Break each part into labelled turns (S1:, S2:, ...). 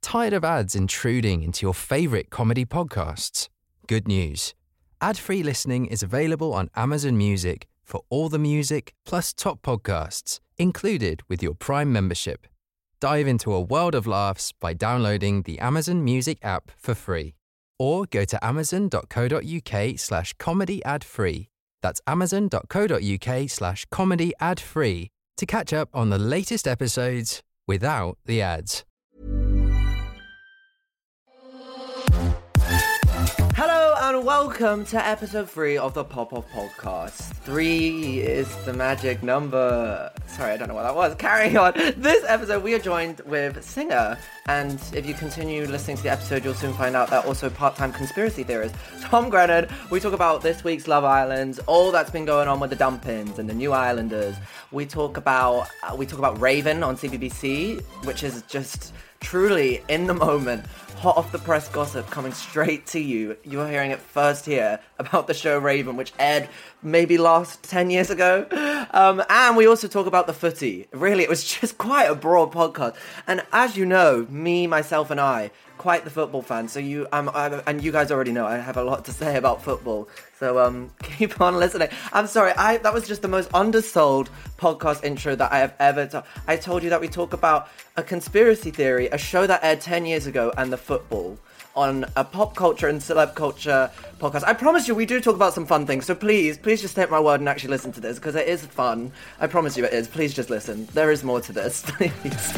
S1: Tired of ads intruding into your favourite comedy podcasts? Good news. Ad-free listening is available on Amazon Music for all the music plus top podcasts included with your Prime membership. Dive into a world of laughs by downloading the Amazon Music app for free. Or go to amazon.co.uk/comedy ad free. That's amazon.co.uk/comedy ad free to catch up on the latest episodes without the ads.
S2: Hello and welcome to episode 3 of the Pop-Off Podcast. 3 is the magic number. Sorry, I don't know what that was. Carrying on. This episode we are joined with singer, and if you continue listening to the episode, you'll soon find out that also part-time conspiracy theorist Tom Grennan. We talk about this week's Love Island, all that's been going on with the dumpings and the new Islanders. We talk about Raven on CBBC, which is just truly in the moment, hot off the press gossip coming straight to you. You are hearing it first here about the show Raven, which aired maybe last 10 years ago. And we also talk about the footy. Really, it was just quite a broad podcast. And as you know, me, myself, and I, quite the football fan. So and you guys already know I have a lot to say about football. So keep on listening. I'm sorry, that was just the most undersold podcast intro that I have ever done. I told you that we talk about a conspiracy theory, a show that aired 10 years ago, and the football on a pop culture and celeb culture podcast. I promise you we do talk about some fun things, so please just take my word and actually listen to this, because it is fun. I promise you it is. Please just listen. There is more to this, please.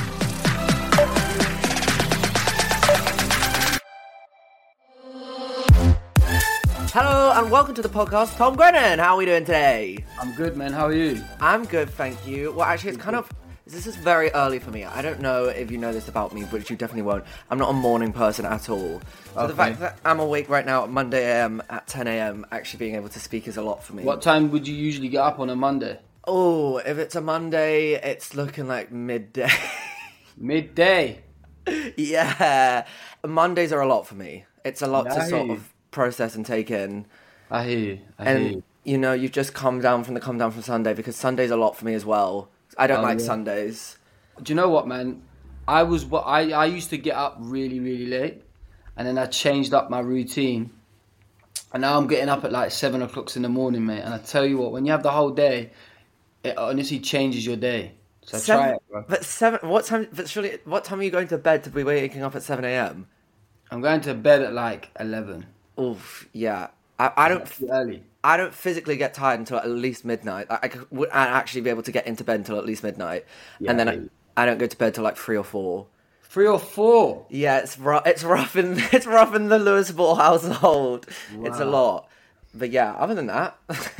S2: Hello and welcome to the podcast, Tom Grennan. How are we doing today?
S3: I'm good, man. How are you?
S2: I'm good, thank you. Well, actually, this is very early for me. I don't know if you know this about me, which you definitely won't. I'm not a morning person at all. So The fact that I'm awake right now at Monday AM at 10 AM, actually being able to speak is a lot for me.
S3: What time would you usually get up on a Monday?
S2: Oh, if it's a Monday, it's looking like midday.
S3: Midday?
S2: Yeah. Mondays are a lot for me. It's a lot to sort of process and take in.
S3: I hear you.
S2: And you know, you've just come down from Sunday, because Sunday's a lot for me as well. I don't like Sundays.
S3: Do you know what, man? I used to get up really, really late, and then I changed up my routine, and now I'm getting up at like 7 o'clock in the morning, mate. And I tell you what, when you have the whole day, it honestly changes your day. So try it, bro.
S2: But surely, what time are you going to bed to be waking up at 7 AM?
S3: I'm going to bed at like 11.
S2: Oof, yeah. I don't.
S3: Too early.
S2: I don't physically get tired until at least midnight. I would actually be able to get into bed until at least midnight, and then I don't go to bed till like 3 or 4.
S3: 3 or 4?
S2: Yeah, it's rough in the Lewis Ball household. Wow. It's a lot. But yeah, other than that,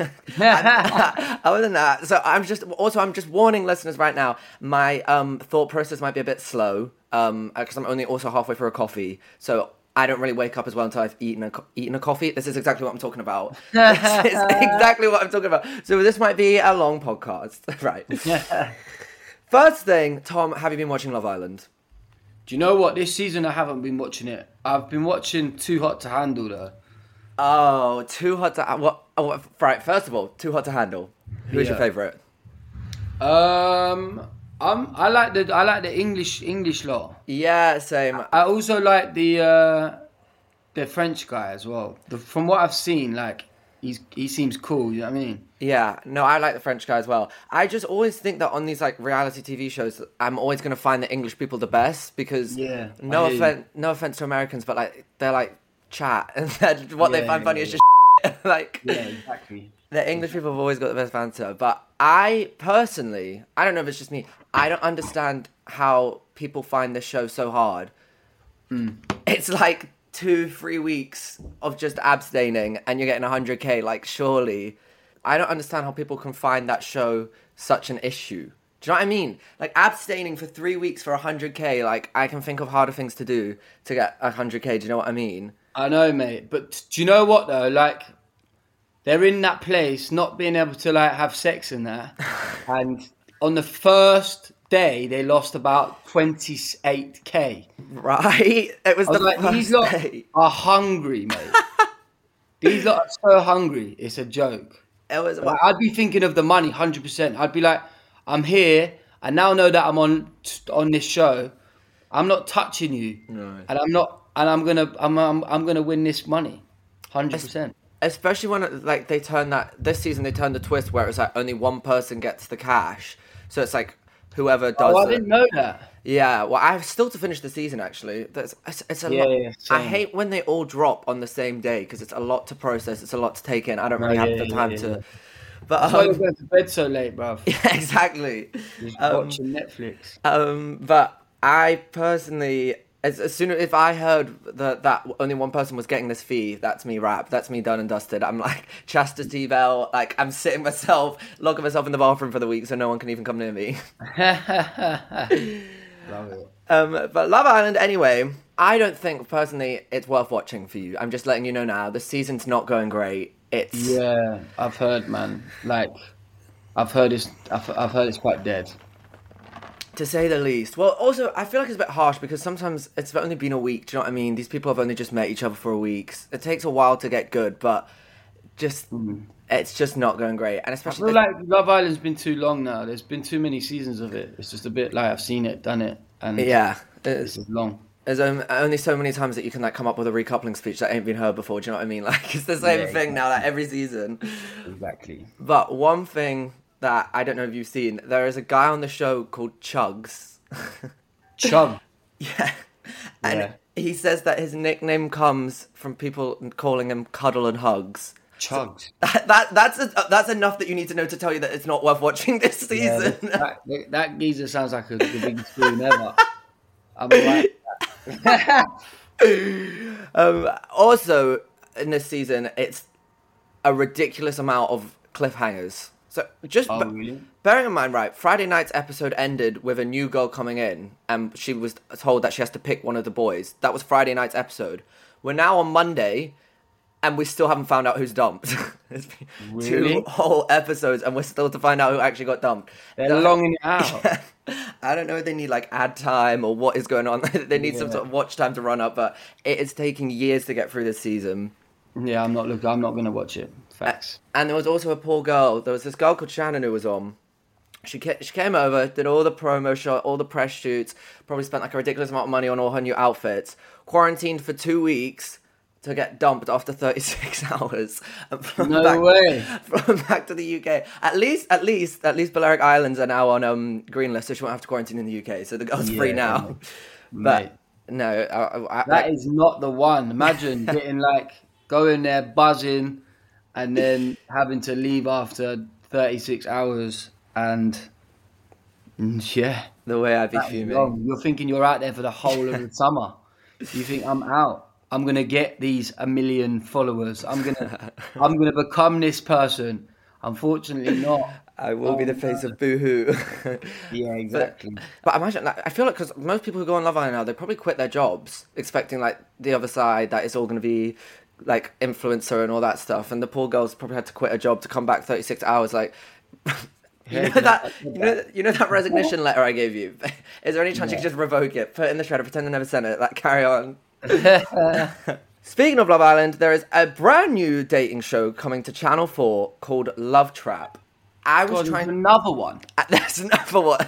S2: so I'm just warning listeners right now. My thought process might be a bit slow, because I'm only also halfway through a coffee, so I don't really wake up as well until I've eaten a coffee. This is exactly what I'm talking about. This is exactly what I'm talking about. So this might be a long podcast, right? First thing, Tom, have you been watching Love Island?
S3: Do you know what? This season I haven't been watching it. I've been watching Too Hot to Handle though.
S2: Oh, Too Hot to what? Oh, right. First of all, Too Hot to Handle. Who's your favourite?
S3: I like the English lot.
S2: Yeah, same.
S3: I also like the French guy as well. From what I've seen, like he seems cool. You know what I mean?
S2: Yeah, no, I like the French guy as well. I just always think that on these like reality TV shows, I'm always gonna find the English people the best, because no offense to Americans, but like they're like chat, and what they find funny is just like
S3: exactly.
S2: The English people have always got the best banter, but I personally, I don't know if it's just me, I don't understand how people find this show so hard. It's like 2-3 weeks of just abstaining and you're getting 100k, like surely. I don't understand how people can find that show such an issue. Do you know what I mean? Like abstaining for 3 weeks for 100k, like I can think of harder things to do to get 100k, do you know what I mean?
S3: I know, mate, but do you know what though, like they're in that place, not being able to like have sex in there, and on the first day they lost about 28k.
S2: Right? It was the
S3: like,
S2: first
S3: these lot
S2: day.
S3: are hungry, mate. These lot are so hungry, it's a joke.
S2: It was.
S3: Like, I'd be thinking of the money 100%. I'd be like, I'm here. I now know that I'm on this show. I'm not touching you,
S2: No.
S3: and I'm gonna win this money, 100%.
S2: Especially when like this season they turned the twist where it's like only one person gets the cash, so it's like whoever does.
S3: I didn't know that.
S2: Yeah, well, I have still to finish the season actually. It's a lot.
S3: Yeah,
S2: I
S3: same.
S2: hate when they all drop on the same day because it's a lot to process. It's a lot to take in. I don't really have the time to. But
S3: That's why you're going to bed so late, bruv.
S2: yeah, exactly.
S3: Just watching Netflix.
S2: But I personally, as soon as if I heard that only one person was getting this fee, that's me wrapped. That's me done and dusted. I'm like chastity belt. Like I'm sitting myself, locking myself in the bathroom for the week so no one can even come near me.
S3: Love it.
S2: But Love Island, anyway, I don't think personally it's worth watching for you. I'm just letting you know now. The season's not going great.
S3: Yeah, I've heard, man. Like, I've heard it's quite dead.
S2: To say the least. Well, also, I feel like it's a bit harsh because sometimes it's only been a week. Do you know what I mean? These people have only just met each other for a week. It takes a while to get good, but it's just not going great. And
S3: I
S2: especially
S3: feel like Love Island's been too long now. There's been too many seasons of it. It's just a bit like I've seen it, done it, and
S2: yeah,
S3: this is long.
S2: there's only so many times that you can like come up with a recoupling speech that ain't been heard before. Do you know what I mean? Like it's the same thing now, like every season.
S3: Exactly.
S2: But one thing that I don't know if you've seen, there is a guy on the show called Chugs.
S3: Chug.
S2: Yeah. And
S3: Yeah.
S2: he says that his nickname comes from people calling him Cuddle and Hugs.
S3: Chugs.
S2: That's enough that you need to know to tell you that it's not worth watching this season.
S3: That geezer sounds like the biggest spoon ever. I'm like,
S2: Also, in this season, it's a ridiculous amount of cliffhangers. So just
S3: really?
S2: bearing in mind, right, Friday night's episode ended with a new girl coming in, and she was told that she has to pick one of the boys. That was Friday night's episode. We're now on Monday, and we still haven't found out who's dumped. It's been
S3: Really?
S2: 2 whole episodes, and we're still to find out who actually got dumped.
S3: they're longing it out.
S2: I don't know if they need like ad time or what is going on. They need some
S3: Yeah.
S2: sort of watch time to run up, but it is taking years to get through this season.
S3: Yeah, I'm not going to watch it. Facts.
S2: And there was also a poor girl. There was this girl called Shannon who was on. She came over, did all the promo shot, all the press shoots, probably spent like a ridiculous amount of money on all her new outfits, quarantined for 2 weeks to get dumped after 36 hours. And flown
S3: No way.
S2: Flown back to the UK. At least Balearic Islands are now on green list, so she won't have to quarantine in the UK. So the girl's free now.
S3: Mate.
S2: But no,
S3: That is not the one. Imagine getting going there buzzing and then having to leave after 36 hours and yeah.
S2: the way I'd be
S3: that is
S2: fuming.
S3: long. You're thinking you're out there for the whole of the summer. You think I'm out. I'm gonna get these 1 million followers. I'm gonna become this person. Unfortunately not.
S2: I will be the face of Boohoo.
S3: Yeah, exactly.
S2: But imagine, like, I feel like because most people who go on Love Island now, they probably quit their jobs, expecting like the other side that it's all going to be like influencer and all that stuff, and the poor girls probably had to quit a job to come back 36 hours. Like, you know that resignation letter I gave you. Is there any chance you could just revoke it, put it in the shredder, pretend I never sent it, like carry on? Speaking of Love Island, there is a brand new dating show coming to Channel 4 called Love Trap. I was
S3: God,
S2: trying.
S3: there's another one.
S2: There's another one.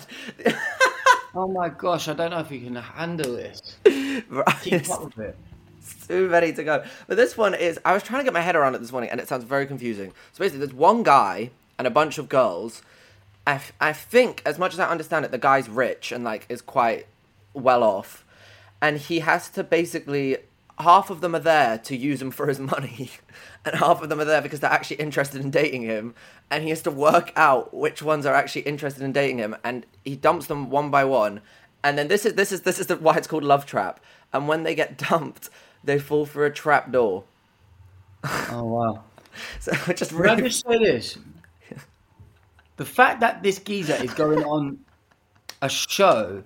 S3: Oh my gosh, I don't know if you can handle this.
S2: Right,
S3: Keep up with it.
S2: it's too many to go. But this one is. I was trying to get my head around it this morning, and it sounds very confusing. So basically, there's one guy and a bunch of girls. I think, as much as I understand it, the guy's rich and like is quite well off, and he has to basically. Half of them are there to use him for his money, and half of them are there because they're actually interested in dating him, and he has to work out which ones are actually interested in dating him, and he dumps them one by one, and then this is why it's called Love Trap, and when they get dumped, they fall through a trap door.
S3: Oh wow.
S2: So just
S3: Can I
S2: really,
S3: just say this? The fact that this geezer is going on a show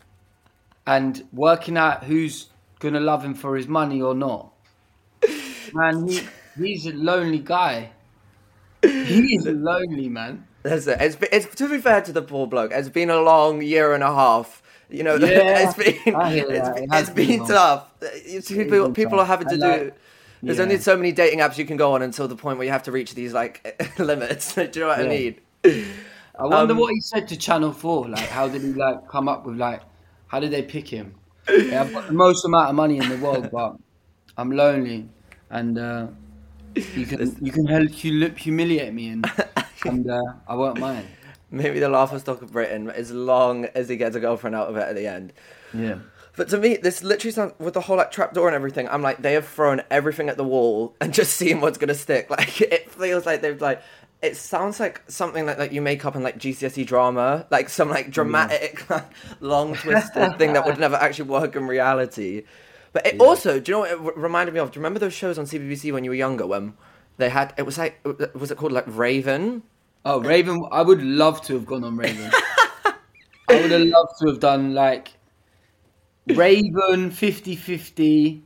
S3: and working out who's gonna love him for his money or not, man, he's a lonely guy. He is lonely, man.
S2: that's it. It's to be fair to the poor bloke, it's been a long year and a half. You know,
S3: Yeah, I hear
S2: it's
S3: that.
S2: been,
S3: It has
S2: it's been
S3: been
S2: tough.
S3: been
S2: People are
S3: tough.
S2: having to
S3: And,
S2: do.
S3: like,
S2: There's
S3: yeah.
S2: only so many dating apps you can go on until the point where you have to reach these like limits. Do you know what I
S3: Yeah.
S2: mean?
S3: I wonder what he said to Channel 4. Like, how did he come up with how did they pick him? Yeah, I've got the most amount of money in the world, but I'm lonely, and you can humiliate me, and I won't mind.
S2: Maybe the laughing stock of Britain, as long as he gets a girlfriend out of it at the end.
S3: Yeah.
S2: But to me, this literally sounds, with the whole like trapdoor and everything, I'm like, they have thrown everything at the wall and just seeing what's gonna stick. Like, it feels like they've like, it sounds like something like you make up in like GCSE drama, like some like dramatic, long twisted thing that would never actually work in reality. But it also, do you know what it reminded me of? Do you remember those shows on CBBC when you were younger when they had, it was like, was it called like Raven?
S3: Oh, Raven, I would love to have gone on Raven. I would have loved to have done like Raven, 50-50.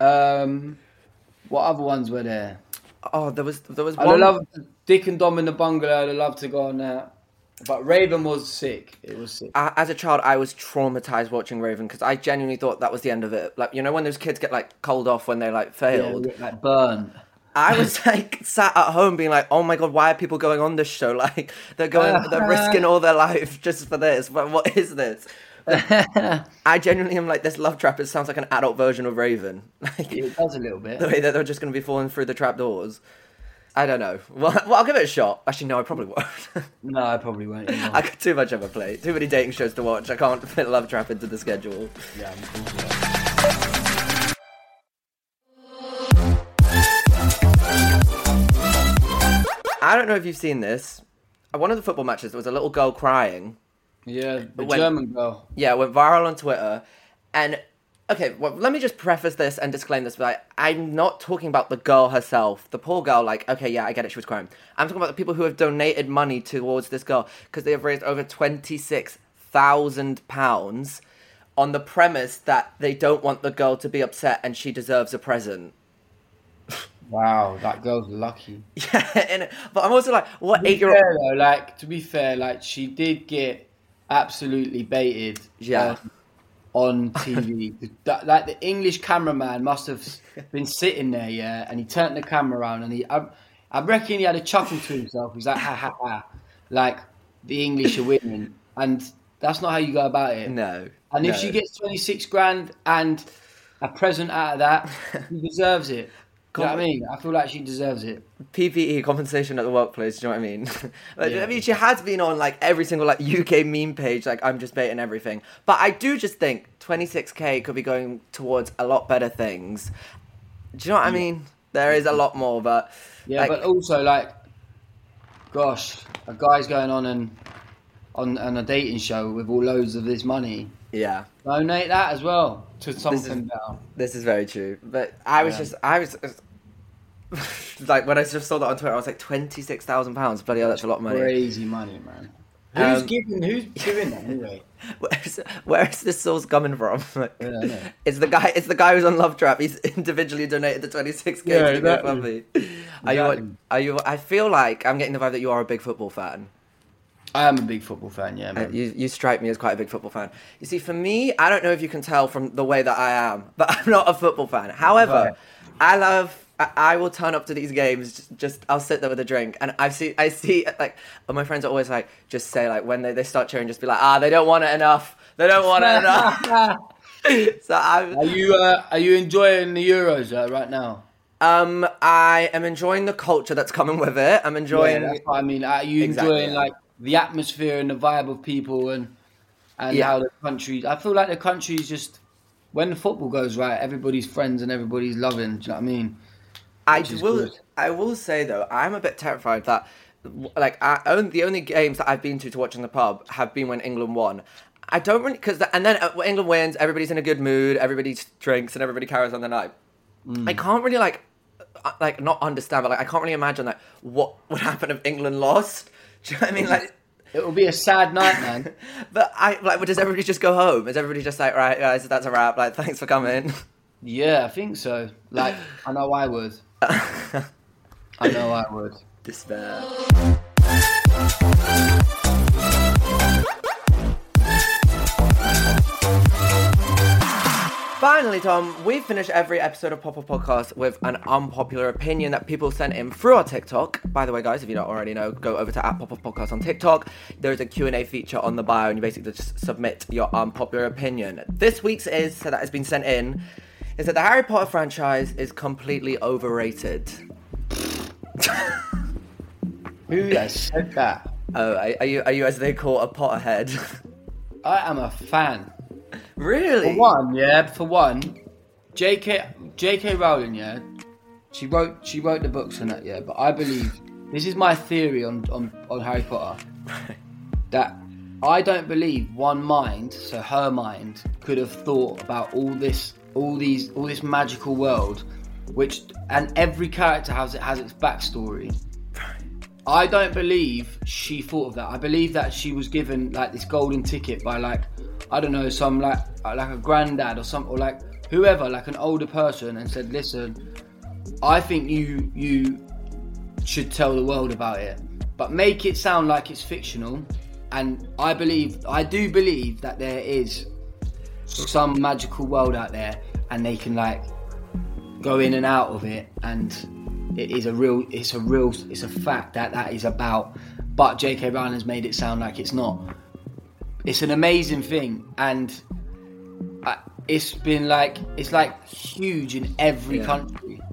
S3: What other ones were there?
S2: Oh, there was one.
S3: I'd love Dick and Dom in the Bungalow. I'd love to go on that. But Raven was sick. It was sick.
S2: As a child, I was traumatized watching Raven because I genuinely thought that was the end of it. Like, you know, when those kids get like cold off when they like failed,
S3: like burn.
S2: I was like sat at home being like, oh my God, why are people going on this show? Like they're risking all their life just for this. But what is this? I genuinely am like, this love trap, it sounds like an adult version of Raven. Like,
S3: it does a little bit.
S2: The way that they're just going to be falling through the trap doors. I don't know. Well, I'll give it a shot. Actually, no, I probably won't.
S3: No, I probably won't.
S2: I got too much of a play. Too many dating shows to watch. I can't fit love trap into the schedule.
S3: Yeah, I'm cool.
S2: I don't know if you've seen this. At one of the football matches, there was a little girl crying.
S3: Yeah, German girl.
S2: Yeah, went viral on Twitter. And, okay, well, let me just preface this and disclaim this. Like, I'm not talking about the girl herself. The poor girl, like, okay, yeah, I get it, she was crying. I'm talking about the people who have donated money towards this girl because they have raised over £26,000 on the premise that they don't want the girl to be upset and she deserves a present.
S3: Wow, that girl's lucky.
S2: Yeah, but I'm also like, what
S3: 8-year-old? Like, to be fair, like, she did get absolutely baited.
S2: Yeah.
S3: On TV. Like, the English cameraman must have been sitting there, yeah, and he turned the camera around and I reckon he had a chuckle to himself. He's like, ha ha ha. Like, the English are winning. And that's not how you go about it.
S2: No.
S3: And if she gets 26 grand and a present out of that, she deserves it. You know what I mean? I feel like she deserves it.
S2: PPE, compensation at the workplace, do you know what I mean? Like,
S3: Yeah.
S2: I mean, she has been on, like, every single, like, UK meme page, like, I'm just baiting everything. But I do just think 26k could be going towards a lot better things. Do you know what I mean? There is a lot more, but...
S3: Yeah,
S2: like,
S3: but also, like, gosh, a guy's going on a dating show with all loads of this money.
S2: Yeah.
S3: Donate that as well to something better.
S2: This is very true. But I was like, when I just saw that on Twitter, I was like, £26,000. Bloody hell, that's a lot of money.
S3: Crazy money, man. Who's giving that anyway?
S2: Where is this source coming from? Like,
S3: Yeah, I know.
S2: It's the guy who's on Love Trap. He's individually donated the 26k to the GoFundMe. Are you? I feel like I'm getting the vibe that you are a big football fan.
S3: I am a big football fan, yeah, man.
S2: You strike me as quite a big football fan. You see, for me, I don't know if you can tell from the way that I am, but I'm not a football fan. However,
S3: Right.
S2: I will turn up to these games. Just I'll sit there with a drink, and I see like my friends are always like, just say like when they start cheering, just be like, they don't want it enough. They don't want it enough. So
S3: Are you enjoying the Euros right now?
S2: I am enjoying the culture that's coming with it. I'm enjoying.
S3: Yeah, that's what I mean. Are you enjoying like the atmosphere and the vibe of people and how the country? I feel like the country's just, when the football goes right, everybody's friends and everybody's loving. Do you know what I mean?
S2: I will say though, I'm a bit terrified that like the only games that I've been to watch in the pub have been when England won. I don't really and then when England wins, everybody's in a good mood, everybody drinks and everybody carries on the night. I can't really like not understand, but like I can't really imagine like what would happen if England lost. Do you know what I mean? Like,
S3: it will be a sad night, man.
S2: But does everybody just go home? Is everybody just like, right, guys, that's a wrap? Like, thanks for coming.
S3: Yeah, I think so. Like, I know I would. I know I would.
S2: Despair. Finally, Tom, we finish every episode of Pop Up Podcast with an unpopular opinion that people sent in through our TikTok. By the way, guys, if you don't already know, go over to @PopUpPodcast on TikTok. There is a Q&A feature on the bio, and you basically just submit your unpopular opinion. This week's so that has been sent in, is that the Harry Potter franchise is completely overrated.
S3: Who has said that?
S2: Oh, are you as they call a Potterhead?
S3: I am a fan.
S2: Really?
S3: For one, J.K. Rowling, she wrote the books and that, but I believe, this is my theory on Harry Potter, that I don't believe one mind, so her mind, could have thought about all this magical world, and every character has its backstory. I don't believe she thought of that. I believe that she was given like this golden ticket by some like a granddad or like whoever, like an older person, and said, listen, I think you should tell the world about it, but make it sound like it's fictional. And I do believe that there is some magical world out there, and they can like go in and out of it, and it's a fact that is about, but J.K. Rowling has made it sound like it's not. It's an amazing thing, and it's huge in every country,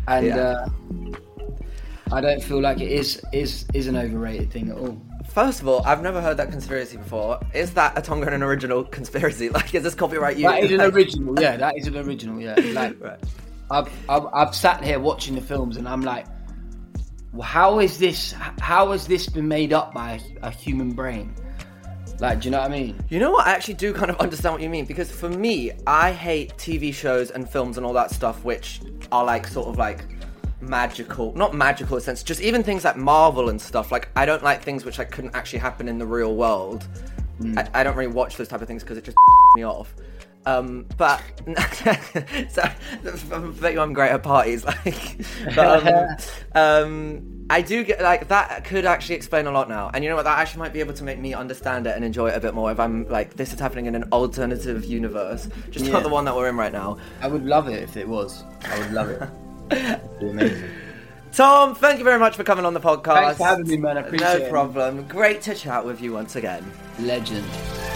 S3: and I don't feel like it is an overrated thing at all.
S2: First of all, I've never heard that conspiracy before. Is that a Tongan an original conspiracy? Like, is this copyright used?
S3: That is an original, that is an original, Like,
S2: right.
S3: I've sat here watching the films, and I'm like, well, how has this been made up by a human brain? Like, do you know what I mean? You
S2: know what? I actually do kind of understand what you mean, because for me, I hate TV shows and films and all that stuff which are like sort of like magical, not magical in a sense, just even things like Marvel and stuff. Like, I don't like things which like couldn't actually happen in the real world. I don't really watch those type of things because it just me off. But so I bet you I'm great at parties, like. But I do get like that could actually explain a lot now, and you know what? That actually might be able to make me understand it and enjoy it a bit more if I'm like, this is happening in an alternative universe, just not the one that we're in right now.
S3: I would love it if it was. I would love it. It'd be amazing.
S2: Tom, thank you very much for coming on the podcast.
S3: Thanks for having me, man. I appreciate it.
S2: No problem. Great to chat with you once again.
S3: Legend.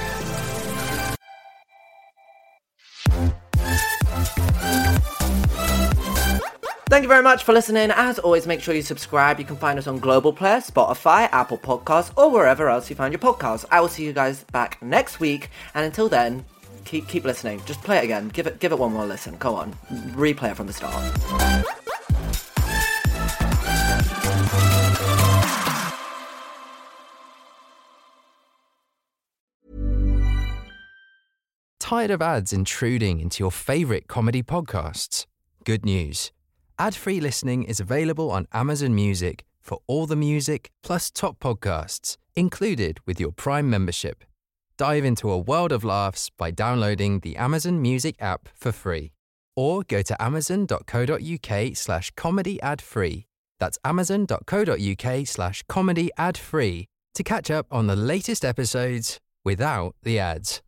S2: Thank you very much for listening. As always, make sure you subscribe. You can find us on Global Player, Spotify, Apple Podcasts, or wherever else you find your podcasts. I will see you guys back next week, and until then, keep listening. Just play it again. Give it one more listen. Go on. Replay it from the start.
S1: Tired of ads intruding into your favorite comedy podcasts? Good news. Ad-free listening is available on Amazon Music for all the music plus top podcasts included with your Prime membership. Dive into a world of laughs by downloading the Amazon Music app for free. Or go to amazon.co.uk/comedy ad-free. That's amazon.co.uk/comedy ad-free to catch up on the latest episodes without the ads.